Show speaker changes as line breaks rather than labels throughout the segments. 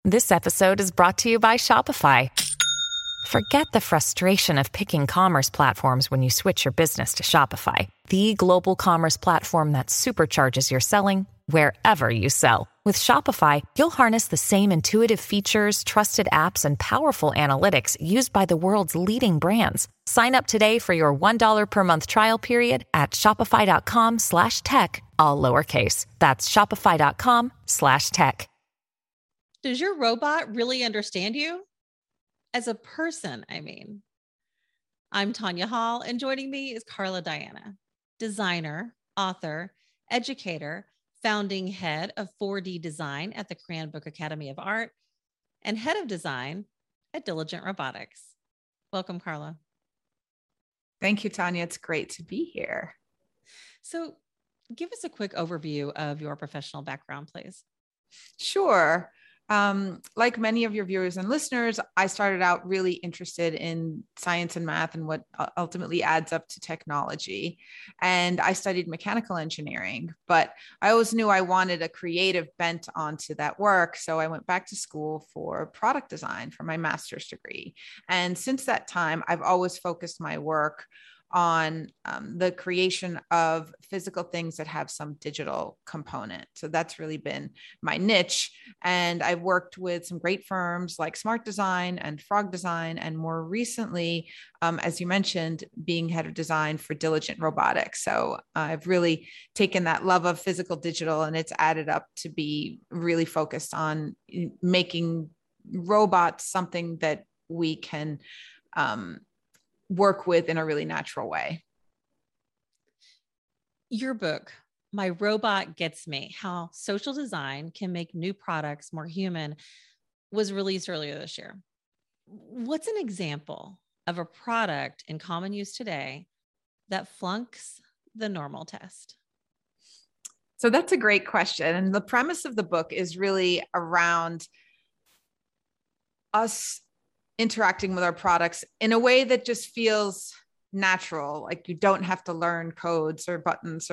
This episode is brought to you by Shopify. Forget the frustration of picking commerce platforms when you switch your business to Shopify, the global commerce platform that supercharges your selling wherever you sell. With Shopify, you'll harness the same intuitive features, trusted apps, and powerful analytics used by the world's leading brands. Sign up today for your $1 per month trial period at shopify.com/tech, all lowercase. That's shopify.com/tech.
Does your robot really understand you? As a person, I mean. I'm Tanya Hall, and joining me is Carla Diana, designer, author, educator, founding head of 4D Design at the Cranbrook Academy of Art, and head of design at Diligent Robotics. Welcome, Carla.
Thank you, Tanya. It's great to be here.
So give us a quick overview of your professional background, please.
Sure. Like many of your viewers and listeners, I started out really interested in science and math and what ultimately adds up to technology. And I studied mechanical engineering, but I always knew I wanted a creative bent onto that work. So I went back to school for product design for my master's degree. And since that time, I've always focused my work on the creation of physical things that have some digital component. So that's really been my niche. And I've worked with some great firms like Smart Design and Frog Design, and more recently, as you mentioned, being head of design for Diligent Robotics. So I've really taken that love of physical digital, and it's added up to be really focused on making robots something that we can work with in a really natural way.
Your book, My Robot Gets Me: How Social Design Can Make New Products More Human, was released earlier this year. What's an example of a product in common use today that flunks the normal test?
So that's a great question. And the premise of the book is really around us interacting with our products in a way that just feels natural. Like you don't have to learn codes or buttons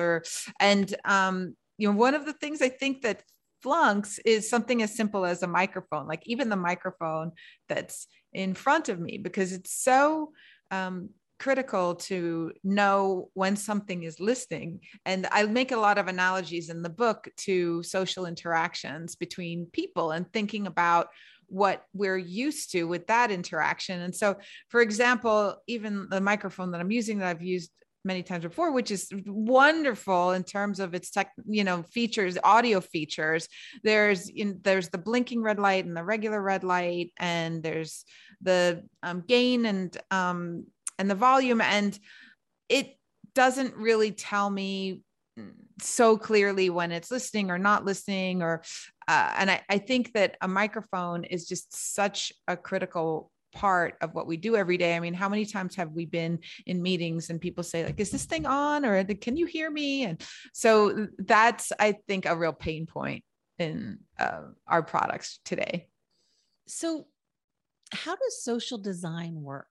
one of the things I think that flunks is something as simple as a microphone, like even the microphone that's in front of me, because it's so critical to know when something is listening. And I make a lot of analogies in the book to social interactions between people and thinking about what we're used to with that interaction. And so, for example, even the microphone that I'm using, that I've used many times before, which is wonderful in terms of its features, audio features. There's the blinking red light and the regular red light, and there's the gain and the volume, and it doesn't really tell me so clearly when it's listening or not listening, and I think that a microphone is just such a critical part of what we do every day. I mean, how many times have we been in meetings and people say, like, is this thing on, or can you hear me? And so that's, I think, a real pain point in our products today. So
how does social design work?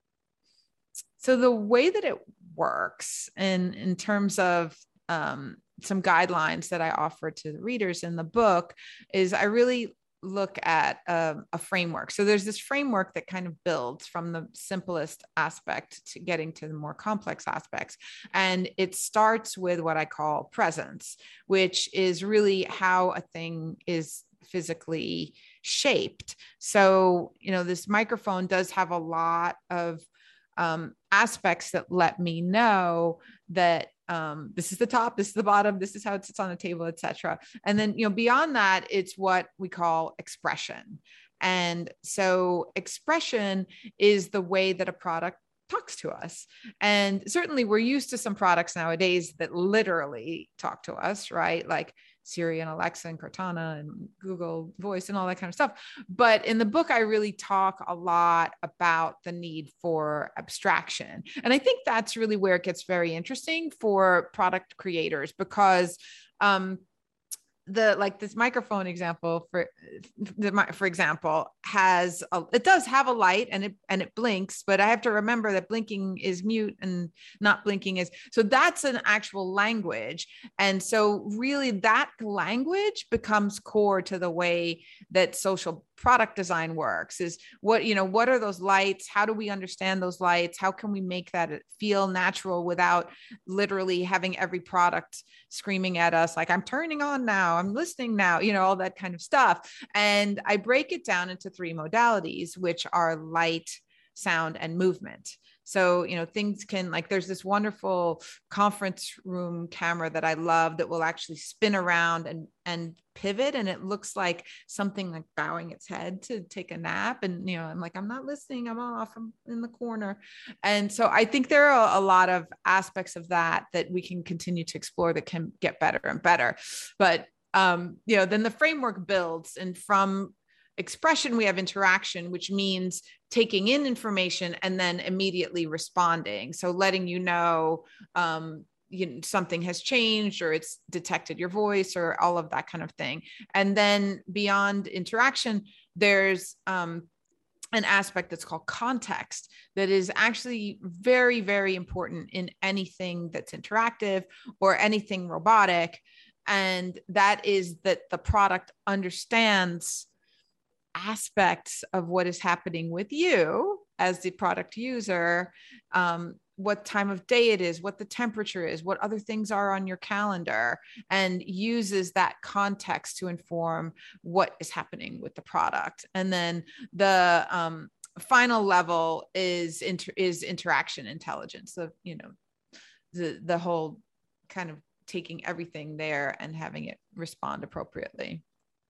So the way that it works, in terms of some guidelines that I offer to the readers in the book, is I really look at a framework. So there's this framework that kind of builds from the simplest aspect to getting to the more complex aspects. And it starts with what I call presence, which is really how a thing is physically shaped. So, this microphone does have a lot of aspects that let me know that this is the top, this is the bottom, this is how it sits on the table, etc. And then, beyond that, it's what we call expression. And so expression is the way that a product talks to us. And certainly we're used to some products nowadays that literally talk to us, right? Like Siri and Alexa and Cortana and Google Voice and all that kind of stuff. But in the book, I really talk a lot about the need for abstraction. And I think that's really where it gets very interesting for product creators, because this microphone example for example it does have a light and it blinks, but I have to remember that blinking is mute and not blinking is, so that's an actual language. And so really that language becomes core to the way that social product design works, is what are those lights? How do we understand those lights? How can we make that feel natural without literally having every product screaming at us like, I'm turning on now, I'm listening now, all that kind of stuff. And I break it down into 3 modalities, which are light, sound, and movement. So, things can, like, there's this wonderful conference room camera that I love that will actually spin around and pivot. And it looks like something like bowing its head to take a nap. And, I'm like, I'm not listening, I'm off, I'm in the corner. And so I think there are a lot of aspects of that we can continue to explore that can get better and better. But, then the framework builds, and from expression, we have interaction, which means taking in information and then immediately responding. So letting something has changed, or it's detected your voice, or all of that kind of thing. And then beyond interaction, there's an aspect that's called context that is actually very, very important in anything that's interactive or anything robotic. And that is that the product understands aspects of what is happening with you as the product user, what time of day it is, what the temperature is, what other things are on your calendar, and uses that context to inform what is happening with the product. And then the final level is interaction intelligence. So, the whole kind of taking everything there and having it respond appropriately.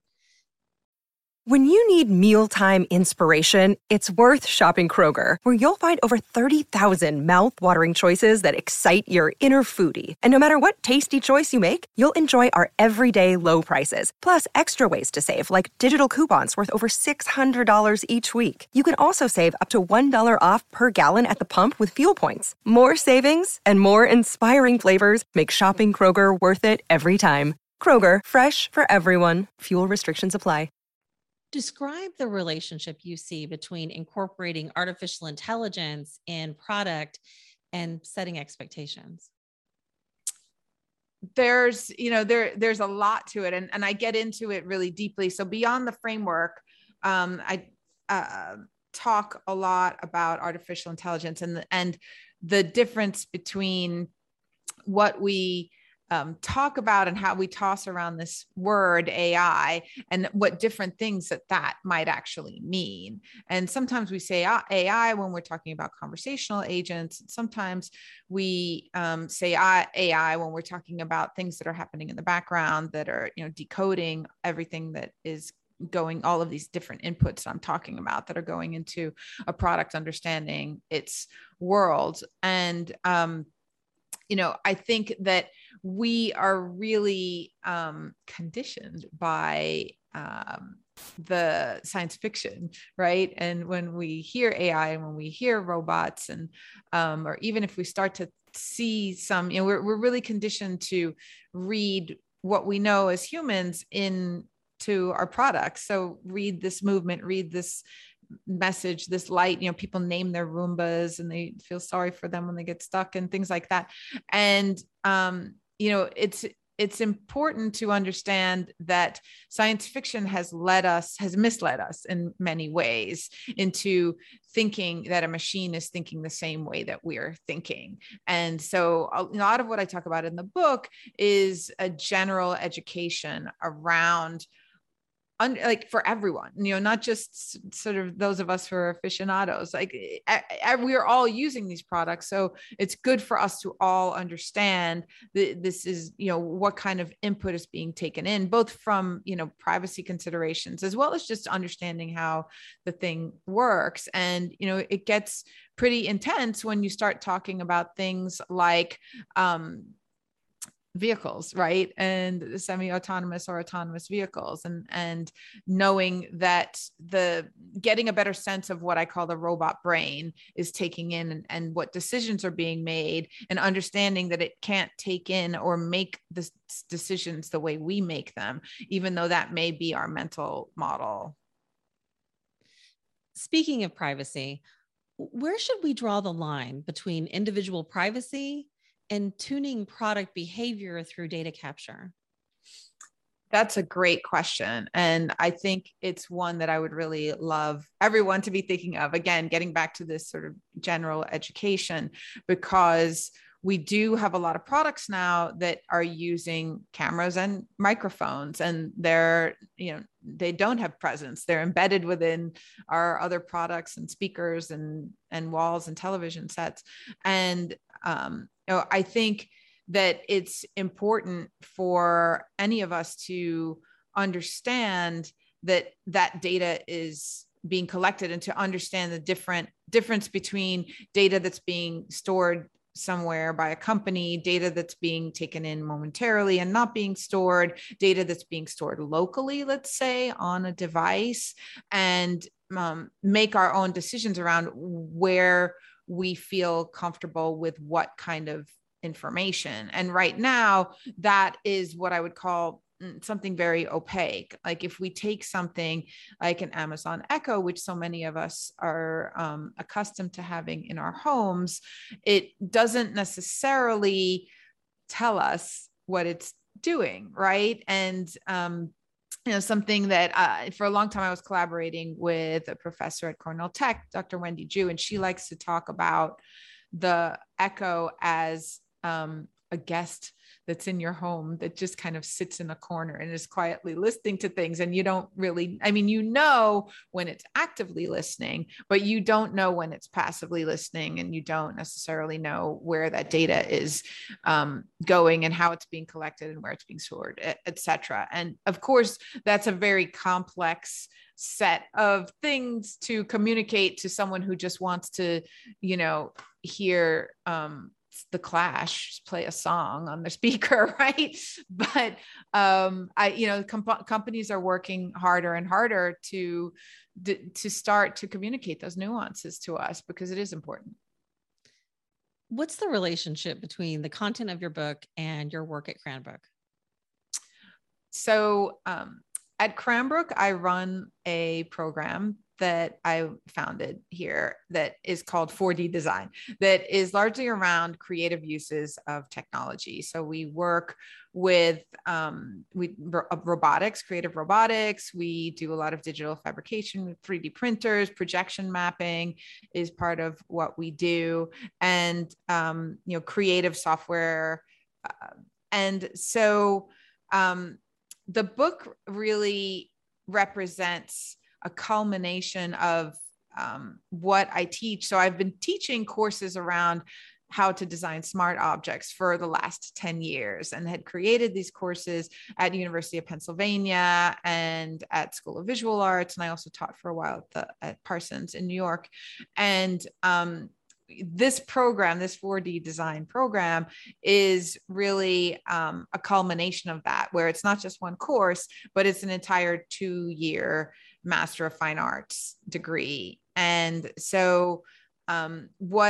When you need mealtime inspiration, it's worth shopping Kroger, where you'll find over 30,000 mouth-watering choices that excite your inner foodie. And no matter what tasty choice you make, you'll enjoy our everyday low prices, plus extra ways to save, like digital coupons worth over $600 each week. You can also save up to $1 off per gallon at the pump with fuel points. More savings and more inspiring flavors make shopping Kroger worth it every time. Kroger, fresh for everyone. Fuel restrictions apply.
Describe the relationship you see between incorporating artificial intelligence in product and setting expectations.
There's a lot to it, and I get into it really deeply. So beyond the framework, I talk a lot about artificial intelligence and the difference between what we talk about and how we toss around this word AI, and what different things that might actually mean. And sometimes we say AI when we're talking about conversational agents. Sometimes we say AI when we're talking about things that are happening in the background that are, decoding everything that is going, all of these different inputs I'm talking about that are going into a product, understanding its world. And, I think that we are really conditioned by the science fiction, right? And when we hear AI and when we hear robots, and or even if we start to see some, we're really conditioned to read what we know as humans into our products. So read this movement, read this message, this light, people name their Roombas and they feel sorry for them when they get stuck and things like that. And, it's important to understand that science fiction has misled us in many ways into thinking that a machine is thinking the same way that we're thinking. And so a lot of what I talk about in the book is a general education around like for everyone, not just sort of those of us who are aficionados, like we're all using these products. So it's good for us to all understand this is, what kind of input is being taken in, both from, privacy considerations, as well as just understanding how the thing works. And, it gets pretty intense when you start talking about things like, vehicles, right? And semi-autonomous or autonomous vehicles, and knowing that the getting a better sense of what I call the robot brain is taking in, and what decisions are being made, and understanding that it can't take in or make the decisions the way we make them, even though that may be our mental model.
Speaking of privacy, where should we draw the line between individual privacy and tuning product behavior through data capture?
That's a great question. And I think it's one that I would really love everyone to be thinking of. Again, getting back to this sort of general education, because we do have a lot of products now that are using cameras and microphones, and they're, they don't have presence. They're embedded within our other products and speakers and walls and television sets. And I think that it's important for any of us to understand that data is being collected, and to understand the difference between data that's being stored somewhere by a company, data that's being taken in momentarily and not being stored, data that's being stored locally, let's say on a device, and make our own decisions around where we feel comfortable with what kind of information. And right now, that is what I would call something very opaque. Like if we take something like an Amazon Echo, which so many of us are accustomed to having in our homes, it doesn't necessarily tell us what it's doing, right? And something that for a long time I was collaborating with a professor at Cornell Tech, Dr. Wendy Ju, and she likes to talk about the Echo as a guest that's in your home that just kind of sits in a corner and is quietly listening to things. And you don't really, when it's actively listening, but you don't know when it's passively listening, and you don't necessarily know where that data is going and how it's being collected and where it's being stored, et cetera. And of course, that's a very complex set of things to communicate to someone who just wants to, hear the Clash play a song on their speaker, right? But companies are working harder and harder to start to communicate those nuances to us, because it is important.
What's the relationship between the content of your book and your work at Cranbrook?
So at Cranbrook, I run a program that I founded here that is called 4D Design, that is largely around creative uses of technology. So we work with robotics, creative robotics. We do a lot of digital fabrication with 3D printers. Projection mapping is part of what we do, and creative software. And so the book really represents a culmination of what I teach. So I've been teaching courses around how to design smart objects for the last 10 years, and had created these courses at University of Pennsylvania and at School of Visual Arts. And I also taught for a while at Parsons in New York. And this program, this 4D design program, is really a culmination of that, where it's not just one course, but it's an entire 2-year Master of Fine Arts degree. And so the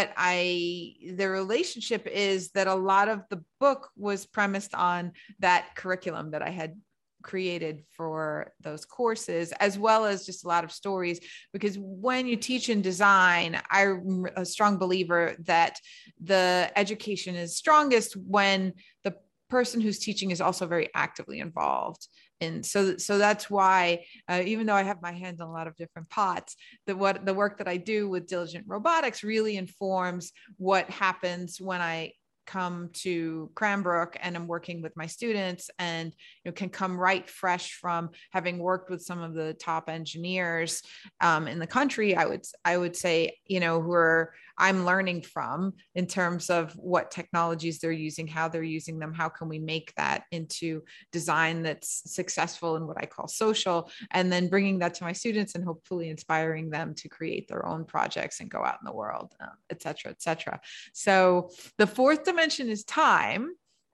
relationship is that a lot of the book was premised on that curriculum that I had created for those courses, as well as just a lot of stories, because when you teach in design, I'm a strong believer that the education is strongest when the person who's teaching is also very actively involved. And so that's why, even though I have my hands on a lot of different pots, the work that I do with Diligent Robotics really informs what happens when I come to Cranbrook and I'm working with my students, and can come right fresh from having worked with some of the top engineers in the country. I would say, who I'm learning from in terms of what technologies they're using, how they're using them, how can we make that into design that's successful and what I call social, and then bringing that to my students and hopefully inspiring them to create their own projects and go out in the world, et cetera, et cetera. So the fourth dimension is time.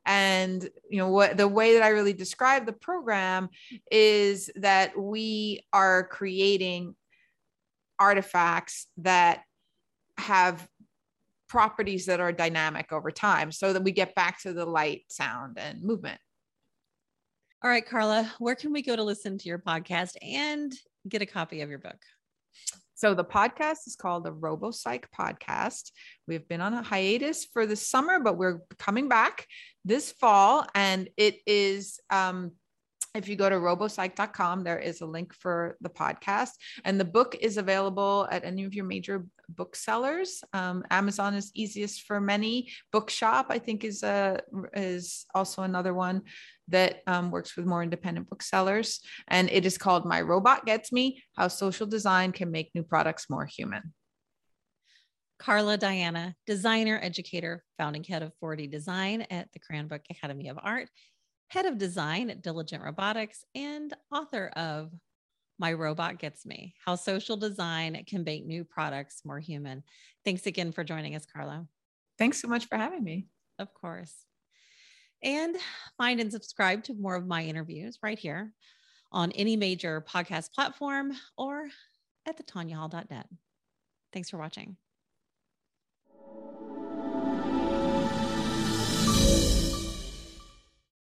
And, the way that I really describe the program is that we are creating artifacts that have properties that are dynamic over time so that we get back to the light, sound, and movement.
All right, Carla, where can we go to listen to your podcast and get a copy of your book?
So the podcast is called the RoboPsych Podcast. We've been on a hiatus for the summer, but we're coming back this fall. And it is, if you go to robopsych.com, there is a link for the podcast. And the book is available at any of your major booksellers. Amazon is easiest for many. Bookshop, I think, is also another one that works with more independent booksellers. And it is called My Robot Gets Me: How Social Design Can Make New Products More Human.
Carla Diana, designer, educator, founding head of 4D Design at the Cranbrook Academy of Art, head of design at Diligent Robotics, and author of My Robot Gets Me: How Social Design Can Make New Products More Human. Thanks again for joining us, Carla.
Thanks so much for having me.
Of course. And find and subscribe to more of my interviews right here on any major podcast platform or at thetanyahall.net. Thanks for watching.